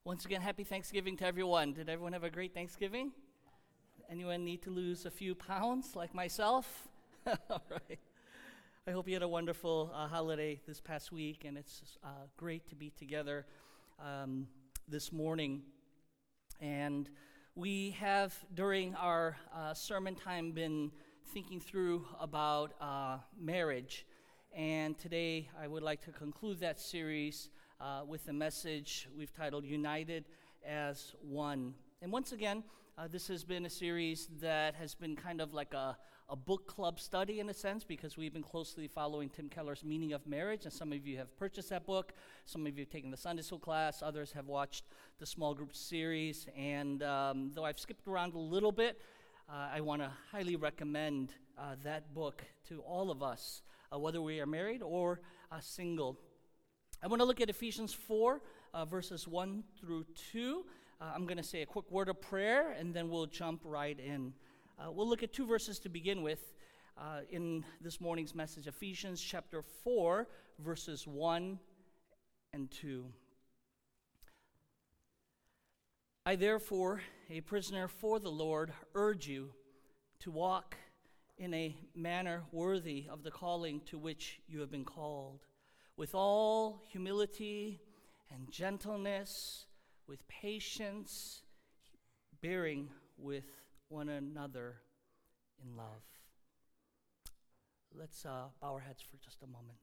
Once again, happy Thanksgiving to everyone. Did everyone have a great Thanksgiving? Anyone need to lose a few pounds like myself? All right. I hope you had a wonderful holiday this past week, and it's great to be together this morning. And we have, during our sermon time, been thinking through about marriage. And today I would like to conclude that series with a message we've titled United as One. And once again, this has been a series that has been kind of like a book club study in a sense, because we've been closely following Tim Keller's Meaning of Marriage, and some of you have purchased that book, some of you have taken the Sunday school class, others have watched the small group series, and though I've skipped around a little bit, I want to highly recommend that book to all of us, whether we are married or single. I want to look at Ephesians 4, verses 1 through 2. I'm going to say a quick word of prayer, and then we'll jump right in. We'll look at two verses to begin with in this morning's message, Ephesians chapter 4, verses 1 and 2. I therefore, a prisoner for the Lord, urge you to walk in a manner worthy of the calling to which you have been called, with all humility and gentleness, with patience, bearing with one another in love. Let's bow our heads for just a moment.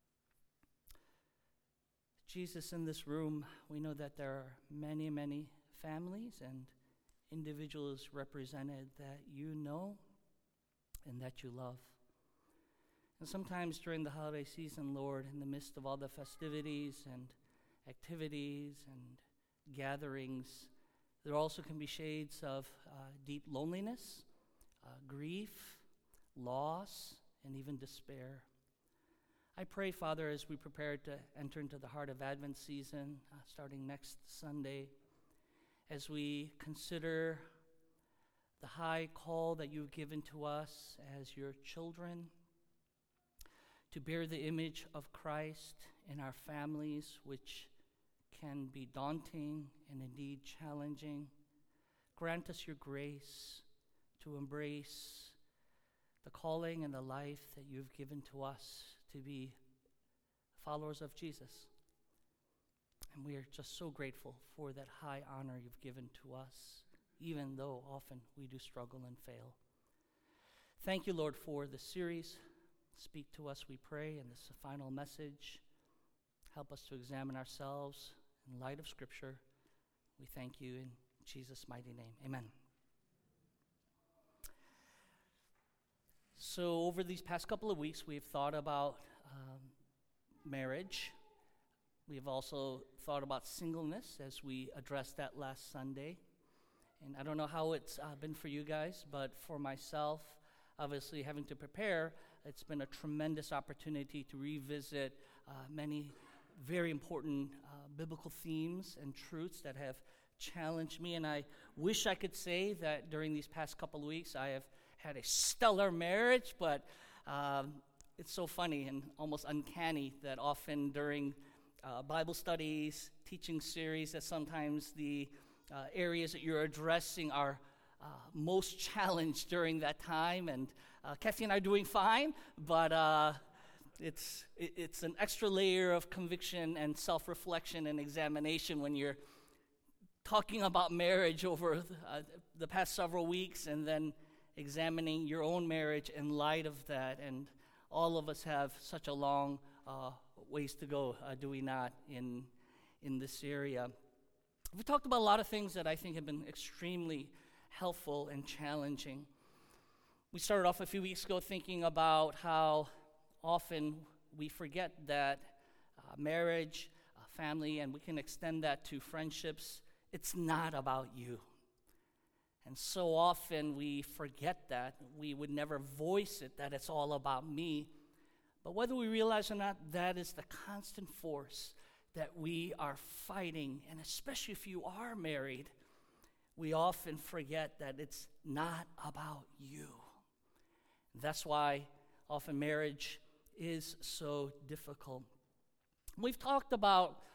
Jesus, in this room, we know that there are many, many families and individuals represented that you know and that you love. And sometimes during the holiday season, Lord, in the midst of all the festivities and activities and gatherings, there also can be shades of deep loneliness, grief, loss, and even despair. I pray, Father, as we prepare to enter into the heart of Advent season, starting next Sunday, as we consider the high call that you've given to us as your children, to bear the image of Christ in our families, which can be daunting and indeed challenging. Grant us your grace to embrace the calling and the life that you've given to us to be followers of Jesus. And we are just so grateful for that high honor you've given to us, even though often we do struggle and fail. Thank you, Lord, for the series. Speak to us, we pray, in this final message. Help us to examine ourselves in light of Scripture. We thank you in Jesus' mighty name. Amen. So over these past couple of weeks, we've thought about marriage. We've also thought about singleness as we addressed that last Sunday. And I don't know how it's been for you guys, but for myself, obviously having to prepare, it's been a tremendous opportunity to revisit many very important biblical themes and truths that have challenged me. And I wish I could say that during these past couple of weeks I have had a stellar marriage, but it's so funny and almost uncanny that often during Bible studies, teaching series, that sometimes the areas that you're addressing are most challenged during that time. And Kathy and I are doing fine, but it's an extra layer of conviction and self-reflection and examination when you're talking about marriage over the past several weeks and then examining your own marriage in light of that. And all of us have such a long ways to go, do we not, in this area. We've talked about a lot of things that I think have been extremely helpful and challenging. We started off a few weeks ago thinking about how often we forget that marriage, family, and we can extend that to friendships, it's not about you. And so often we forget that. We would never voice it, that it's all about me. But whether we realize or not, that is the constant force that we are fighting. And especially if you are married, we often forget that it's not about you. That's why often marriage is so difficult. We've talked about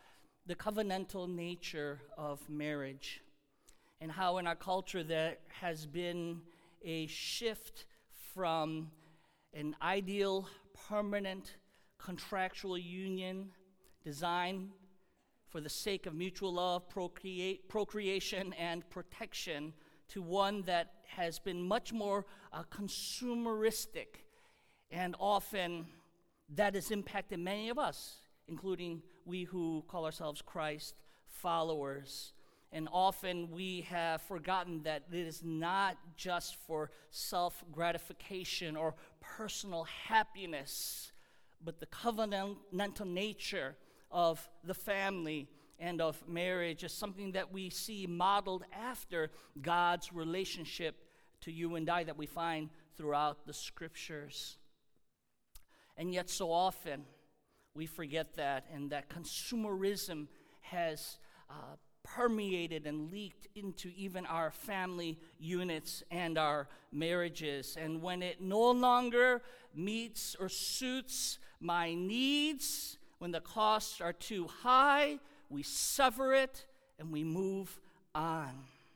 the covenantal nature of marriage, and how in our culture there has been a shift from an ideal, permanent, contractual union designed for the sake of mutual love, procreation, and protection, to one that has been much more consumeristic, and often that has impacted many of us, including we who call ourselves Christ followers. And often we have forgotten that it is not just for self-gratification or personal happiness, but the covenantal nature of the family and of marriage is something that we see modeled after God's relationship to you and I that we find throughout the scriptures. And yet so often we forget that, and that consumerism has permeated and leaked into even our family units and our marriages. And when it no longer meets or suits my needs, when the costs are too high, we sever it and we move on.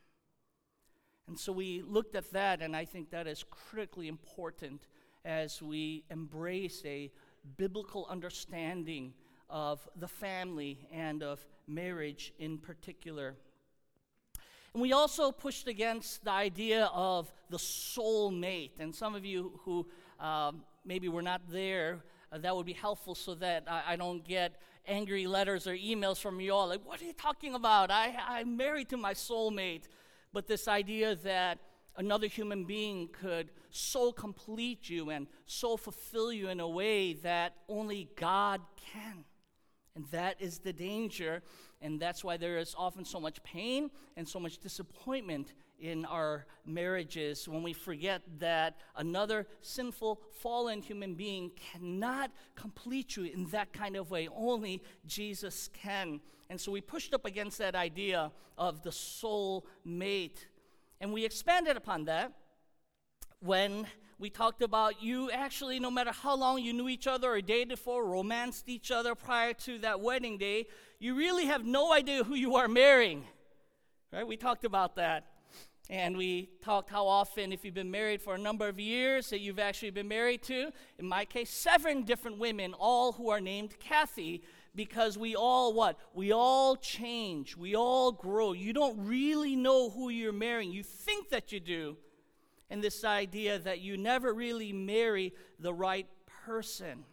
And so we looked at that, and I think that is critically important as we embrace a biblical understanding of the family and of marriage in particular. And we also pushed against the idea of the soulmate. And some of you who maybe were not there, that would be helpful so that I don't get angry letters or emails from you all like, what are you talking about? I'm married to my soulmate. But this idea that another human being could so complete you and so fulfill you in a way that only God can. And that is the danger, and that's why there is often so much pain and so much disappointment in our marriages when we forget that another sinful, fallen human being cannot complete you in that kind of way. Only Jesus can. And so we pushed up against that idea of the soul mate. And we expanded upon that when we talked about you actually, no matter how long you knew each other or dated for, romanced each other prior to that wedding day, you really have no idea who you are marrying. Right? We talked about that. And we talked how often, if you've been married for a number of years, that you've actually been married to, in my case, 7 different women, all who are named Kathy, because we all what? We all change. We all grow. You don't really know who you're marrying. You think that you do. And this idea that you never really marry the right person.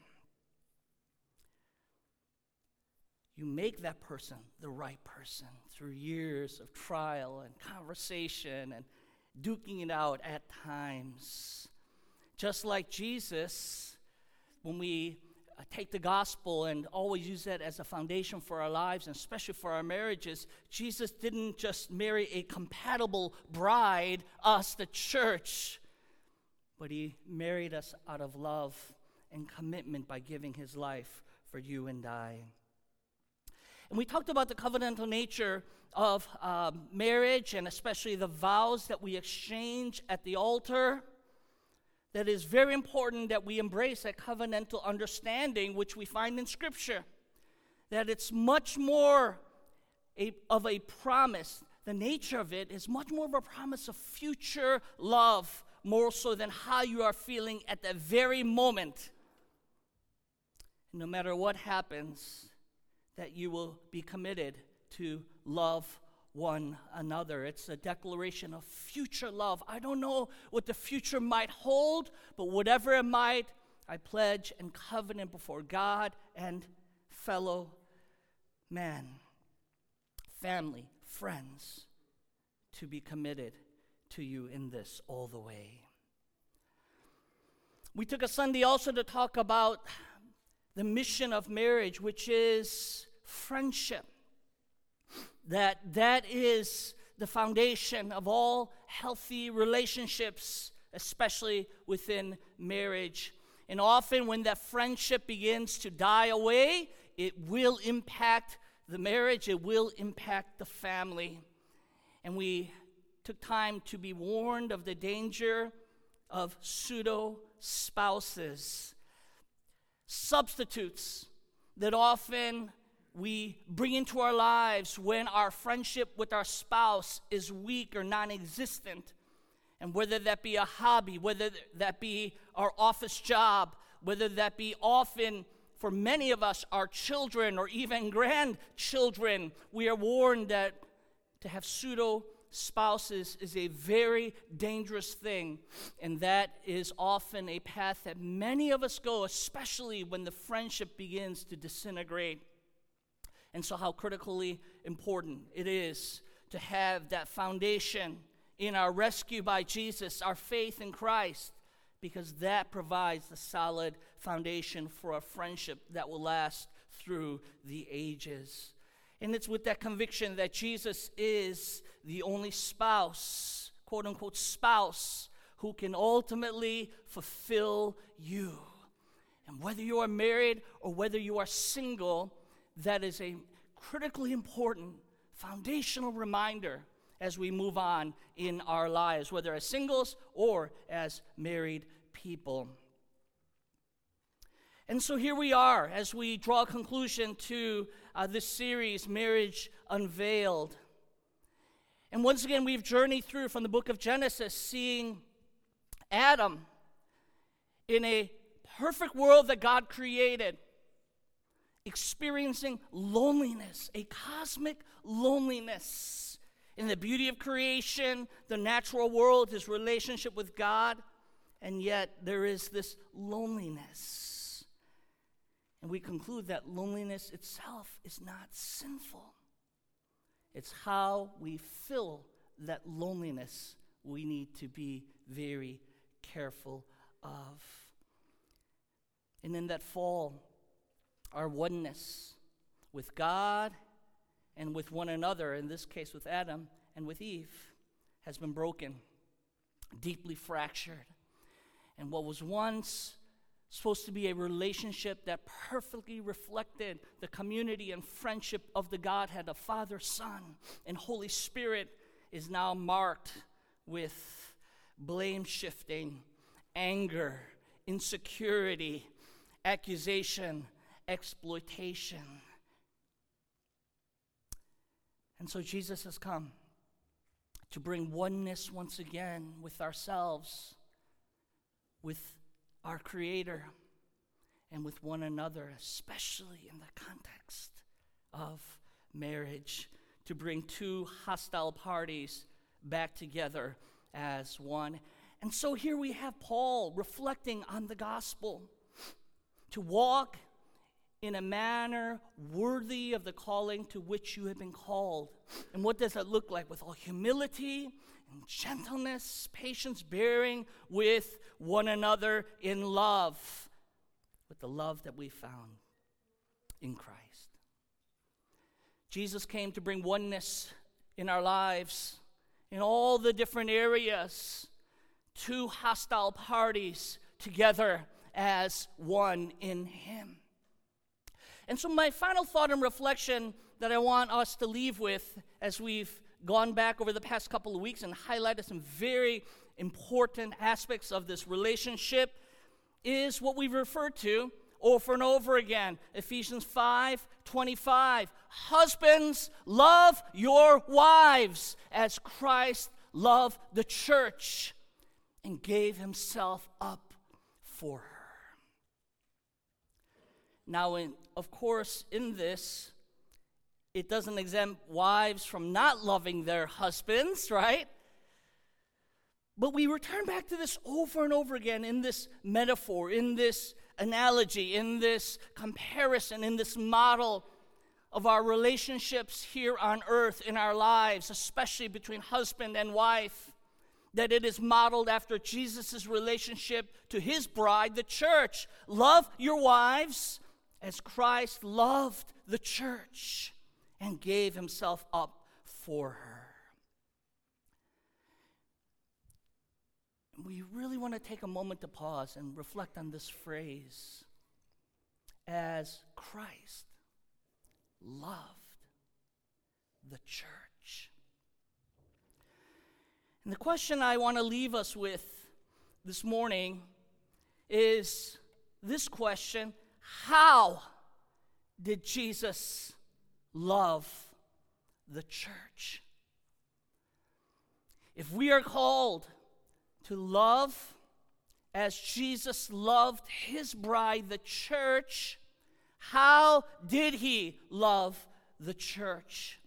You make that person the right person through years of trial and conversation and duking it out at times. Just like Jesus, when we take the gospel and always use that as a foundation for our lives, and especially for our marriages, Jesus didn't just marry a compatible bride, us, the church, but he married us out of love and commitment by giving his life for you and I. And we talked about the covenantal nature of marriage, and especially the vows that we exchange at the altar. That is very important that we embrace that covenantal understanding, which we find in Scripture. That it's much more of a promise. The nature of it is much more of a promise of future love, more so than how you are feeling at that very moment. No matter what happens, that you will be committed to love one another. It's a declaration of future love. I don't know what the future might hold, but whatever it might, I pledge and covenant before God and fellow man, family, friends, to be committed to you in this all the way. We took a Sunday also to talk about the mission of marriage, which is friendship. That is the foundation of all healthy relationships, especially within marriage. And often when that friendship begins to die away, it will impact the marriage, it will impact the family. And we took time to be warned of the danger of pseudo-spouses, substitutes that often we bring into our lives when our friendship with our spouse is weak or non-existent. And whether that be a hobby, whether that be our office job, whether that be often, for many of us, our children or even grandchildren, we are warned that to have pseudo-spouses is a very dangerous thing. And that is often a path that many of us go, especially when the friendship begins to disintegrate. And so how critically important it is to have that foundation in our rescue by Jesus, our faith in Christ, because that provides the solid foundation for a friendship that will last through the ages. And it's with that conviction that Jesus is the only spouse, quote-unquote spouse, who can ultimately fulfill you. And whether you are married or whether you are single, that is a critically important foundational reminder as we move on in our lives, whether as singles or as married people. And so here we are as we draw a conclusion to this series, Marriage Unveiled. And once again, we've journeyed through from the book of Genesis, seeing Adam in a perfect world that God created, experiencing loneliness, a cosmic loneliness. In the beauty of creation, the natural world, his relationship with God, and yet there is this loneliness. And we conclude that loneliness itself is not sinful. It's how we fill that loneliness we need to be very careful of. And in that fall, our oneness with God and with one another, in this case with Adam and with Eve, has been broken, deeply fractured. And what was once supposed to be a relationship that perfectly reflected the community and friendship of the Godhead, the Father, Son, and Holy Spirit, is now marked with blame shifting, anger, insecurity, accusation, exploitation. And so Jesus has come to bring oneness once again with ourselves, with our Creator, and with one another, especially in the context of marriage, to bring two hostile parties back together as one. And so here we have Paul reflecting on the gospel, to walk in a manner worthy of the calling to which you have been called. And what does that look like? With all humility and gentleness, patience, bearing with one another in love, with the love that we found in Christ. Jesus came to bring oneness in our lives in all the different areas, two hostile parties together as one in Him. And so my final thought and reflection that I want us to leave with as we've gone back over the past couple of weeks and highlighted some very important aspects of this relationship is what we've referred to over and over again. Ephesians 5:25. Husbands, love your wives as Christ loved the church and gave himself up for her. Now, of course, in this, it doesn't exempt wives from not loving their husbands, right? But we return back to this over and over again in this metaphor, in this analogy, in this comparison, in this model of our relationships here on earth, in our lives, especially between husband and wife, that it is modeled after Jesus' relationship to his bride, the church. Love your wives as Christ loved the church and gave himself up for her. We really want to take a moment to pause and reflect on this phrase, as Christ loved the church. And the question I want to leave us with this morning is this question: how did Jesus love the church. If we are called to love as Jesus loved his bride, the church, how did he love the church?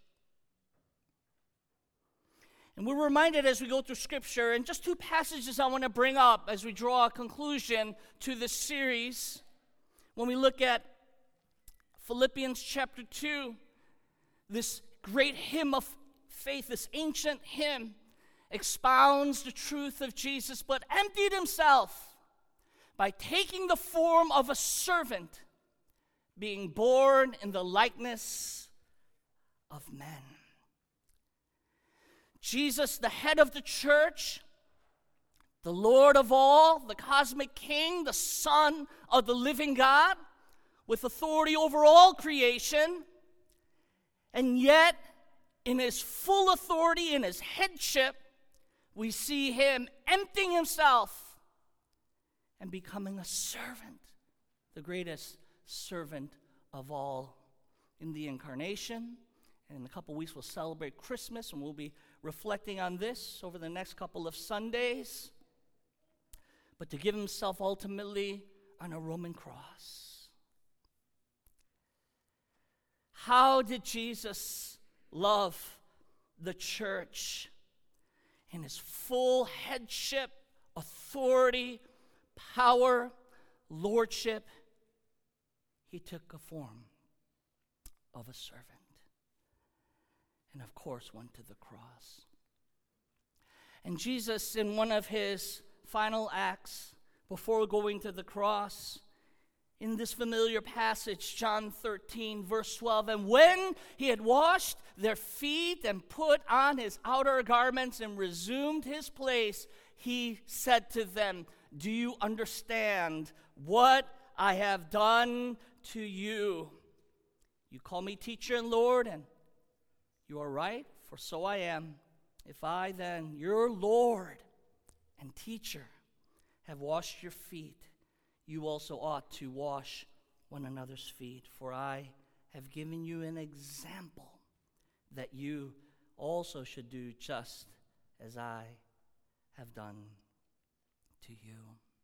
And we're reminded as we go through Scripture, and just two passages I want to bring up as we draw a conclusion to this series. When we look at Philippians chapter 2, this great hymn of faith, this ancient hymn, expounds the truth of Jesus, but emptied himself by taking the form of a servant, being born in the likeness of men. Jesus, the head of the church, the Lord of all, the cosmic King, the Son of the living God, with authority over all creation, and yet in his full authority, in his headship, we see him emptying himself and becoming a servant, the greatest servant of all in the incarnation. And in a couple weeks, we'll celebrate Christmas, and we'll be reflecting on this over the next couple of Sundays. But to give himself ultimately on a Roman cross. How did Jesus love the church? In his full headship, authority, power, lordship, he took a form of a servant. And of course, went to the cross. And Jesus, in one of his final acts before going to the cross, in this familiar passage, John 13, verse 12, and when he had washed their feet and put on his outer garments and resumed his place, he said to them, "Do you understand what I have done to you? You call me teacher and Lord, and you are right, for so I am. If I then, your Lord and teacher, have washed your feet, you also ought to wash one another's feet. For I have given you an example that you also should do just as I have done to you."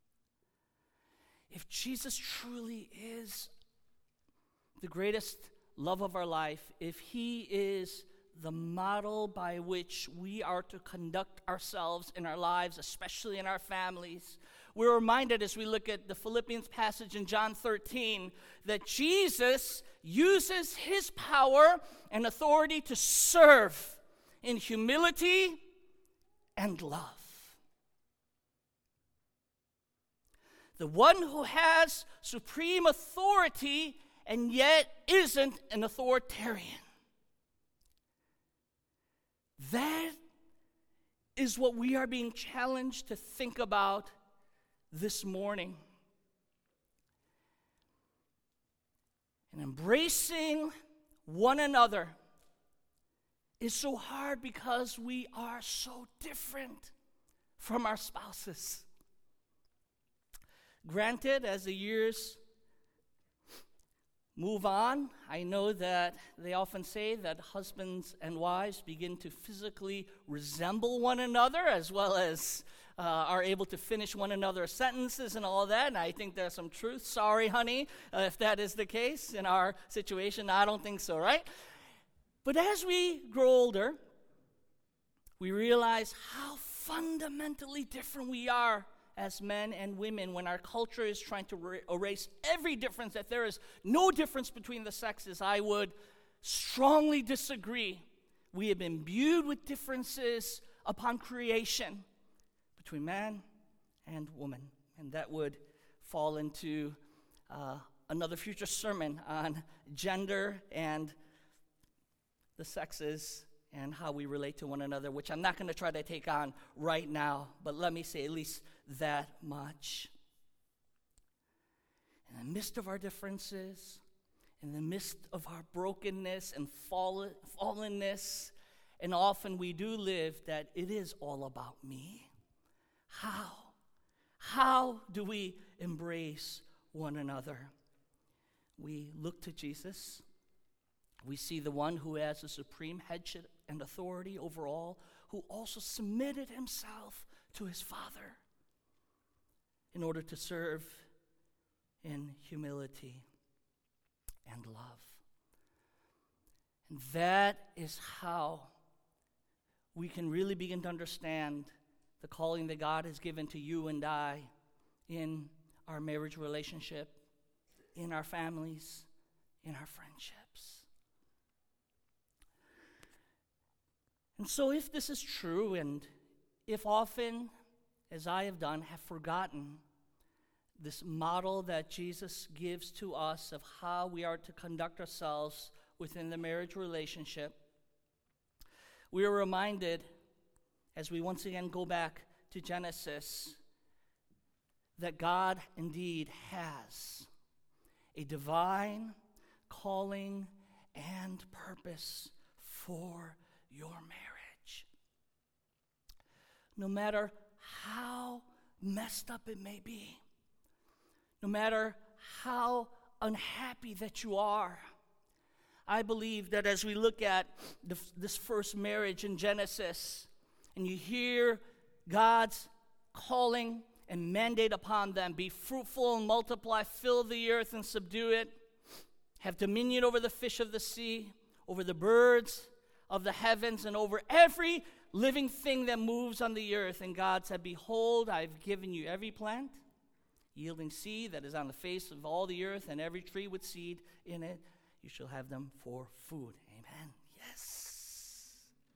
If Jesus truly is the greatest love of our life, if he is the model by which we are to conduct ourselves in our lives, especially in our families, we're reminded as we look at the Philippians passage in John 13 that Jesus uses his power and authority to serve in humility and love. The one who has supreme authority and yet isn't an authoritarian. That is what we are being challenged to think about this morning. And embracing one another is so hard because we are so different from our spouses. Granted, as the years move on, I know that they often say that husbands and wives begin to physically resemble one another as well as are able to finish one another's sentences and all that, and I think there's some truth. Sorry, honey, if that is the case in our situation. I don't think so, right? But as we grow older, we realize how fundamentally different we are as men and women when our culture is trying to erase every difference, that there is no difference between the sexes. I would strongly disagree. We have been imbued with differences upon creation between man and woman, and that would fall into another future sermon on gender and the sexes and how we relate to one another, which I'm not going to try to take on right now, but let me say at least that much. In the midst of our differences, in the midst of our brokenness and fallenness, and often we do live that it is all about me. How do we embrace one another? We look to Jesus. We see the one who has the supreme headship and authority over all, who also submitted himself to his Father in order to serve in humility and love. And that is how we can really begin to understand the calling that God has given to you and I in our marriage relationship, in our families, in our friendships. And so if this is true, and if often, as I have done, have forgotten this model that Jesus gives to us of how we are to conduct ourselves within the marriage relationship, we are reminded, as we once again go back to Genesis, that God indeed has a divine calling and purpose for your marriage. No matter how messed up it may be, no matter how unhappy that you are, I believe that as we look at this first marriage in Genesis, and you hear God's calling and mandate upon them, be fruitful and multiply, fill the earth and subdue it, have dominion over the fish of the sea, over the birds of the heavens, and over every living thing that moves on the earth. And God said, behold, I've given you every plant yielding seed that is on the face of all the earth, and every tree with seed in it. You shall have them for food. Amen. Yes.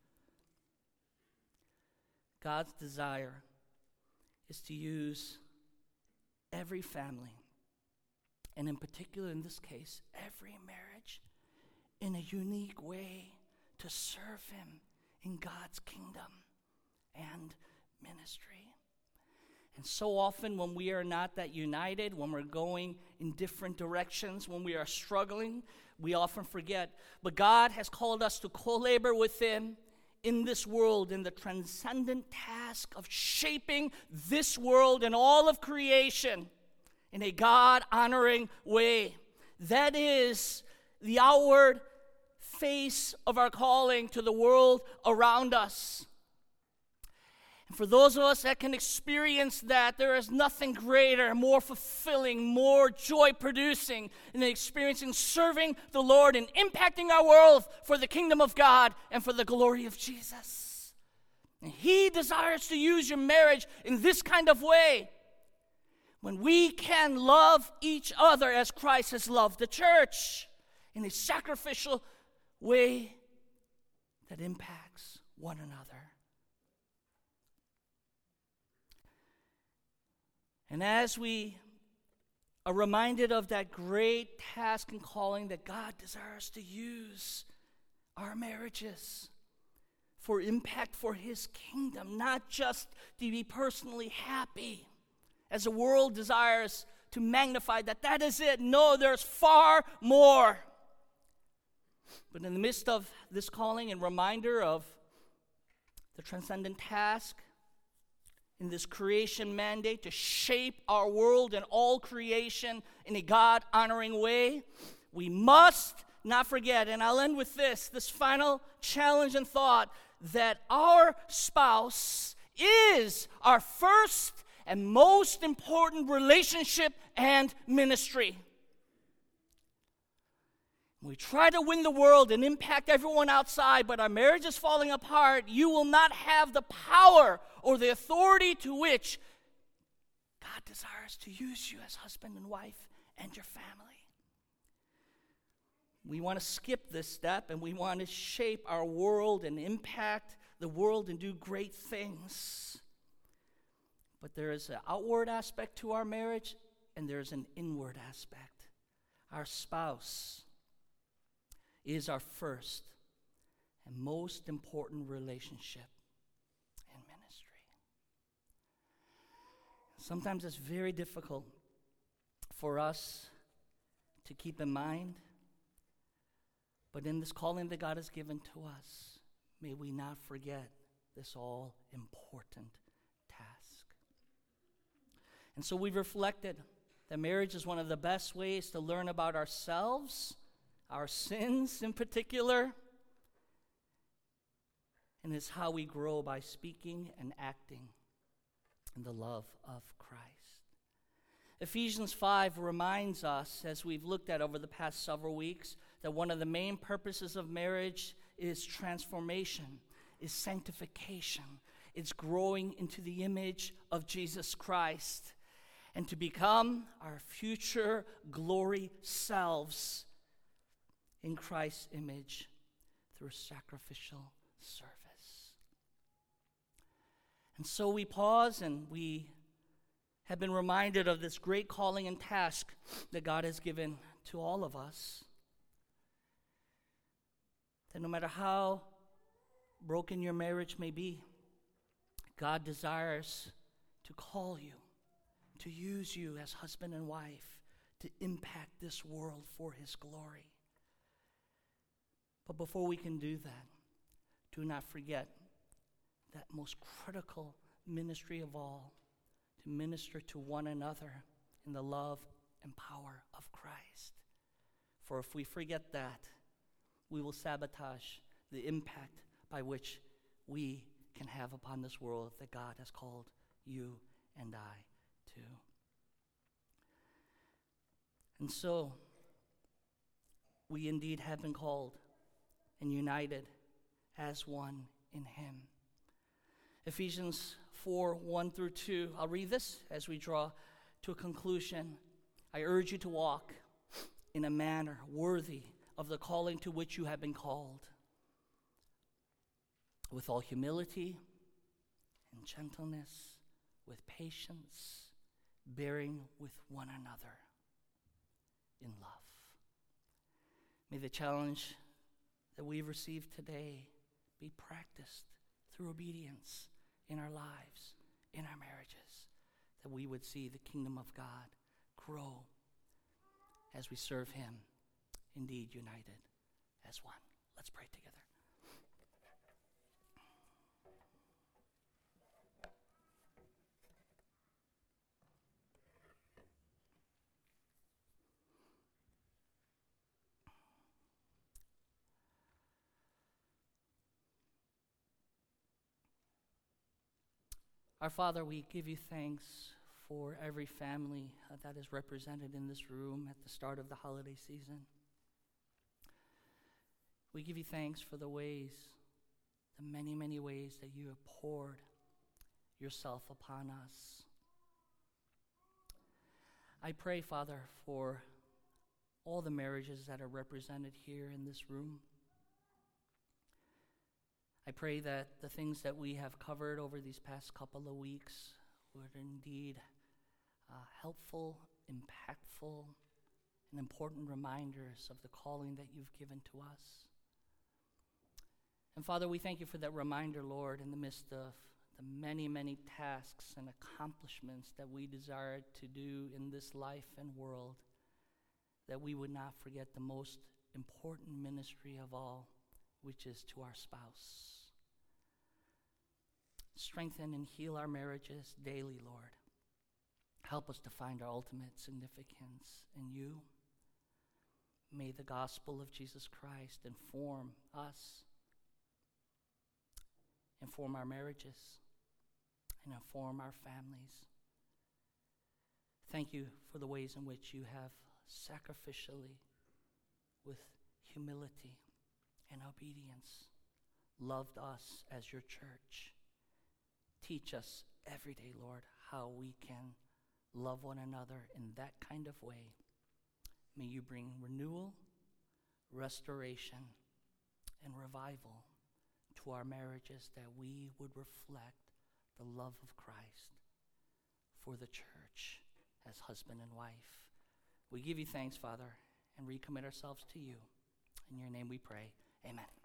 God's desire is to use every family, and in particular in this case, every marriage, in a unique way to serve him in God's kingdom and ministry. And so often when we are not that united, when we're going in different directions, when we are struggling, we often forget. But God has called us to co-labor with him in this world, in the transcendent task of shaping this world and all of creation in a God-honoring way. That is the outward face of our calling to the world around us. And for those of us that can experience that, there is nothing greater, more fulfilling, more joy-producing than experiencing serving the Lord and impacting our world for the kingdom of God and for the glory of Jesus. And he desires to use your marriage in this kind of way, when we can love each other as Christ has loved the church in a sacrificial way that impacts one another. And as we are reminded of that great task and calling that God desires to use our marriages for impact for his kingdom, not just to be personally happy, as the world desires to magnify that is it. No, there's far more. But in the midst of this calling and reminder of the transcendent task in this creation mandate to shape our world and all creation in a God-honoring way, we must not forget, and I'll end with this final challenge and thought, that our spouse is our first and most important relationship and ministry. We try to win the world and impact everyone outside, but our marriage is falling apart. You will not have the power or the authority to which God desires to use you as husband and wife and your family. We want to skip this step, and we want to shape our world and impact the world and do great things. But there is an outward aspect to our marriage, and there's an inward aspect. Our spouse is our first and most important relationship in ministry. Sometimes it's very difficult for us to keep in mind, but in this calling that God has given to us, may we not forget this all-important task. And so we've reflected that marriage is one of the best ways to learn about ourselves, our sins in particular, and it's how we grow by speaking and acting in the love of Christ. Ephesians 5 reminds us, as we've looked at over the past several weeks, that one of the main purposes of marriage is transformation, is sanctification. It's growing into the image of Jesus Christ and to become our future glory selves in Christ's image through sacrificial service. And so we pause and we have been reminded of this great calling and task that God has given to all of us. That no matter how broken your marriage may be, God desires to call you, to use you as husband and wife, to impact this world for his glory. But before we can do that, do not forget that most critical ministry of all, to minister to one another in the love and power of Christ. For if we forget that, we will sabotage the impact by which we can have upon this world that God has called you and I to. And so, we indeed have been called and united as one in him. Ephesians 4, 1 through 2. I'll read this as we draw to a conclusion. I urge you to walk in a manner worthy of the calling to which you have been called, with all humility and gentleness, with patience, bearing with one another in love. May the challenge that we've received today be practiced through obedience in our lives, in our marriages, that we would see the kingdom of God grow as we serve him, indeed united as one. Let's pray together. Our Father, we give you thanks for every family that is represented in this room at the start of the holiday season. We give you thanks for the ways, the many, many ways that you have poured yourself upon us. I pray, Father, for all the marriages that are represented here in this room. I pray that the things that we have covered over these past couple of weeks were indeed helpful, impactful, and important reminders of the calling that you've given to us. And Father, we thank you for that reminder, Lord, in the midst of the many, many tasks and accomplishments that we desire to do in this life and world, that we would not forget the most important ministry of all, which is to our spouse. Strengthen and heal our marriages daily, Lord. Help us to find our ultimate significance in you. May the gospel of Jesus Christ inform us, inform our marriages, and inform our families. Thank you for the ways in which you have sacrificially, with humility and obedience, loved us as your church. Teach us every day, Lord, how we can love one another in that kind of way. May you bring renewal, restoration, and revival to our marriages, that we would reflect the love of Christ for the church as husband and wife. We give you thanks, Father, and recommit ourselves to you. In your name we pray. Amen.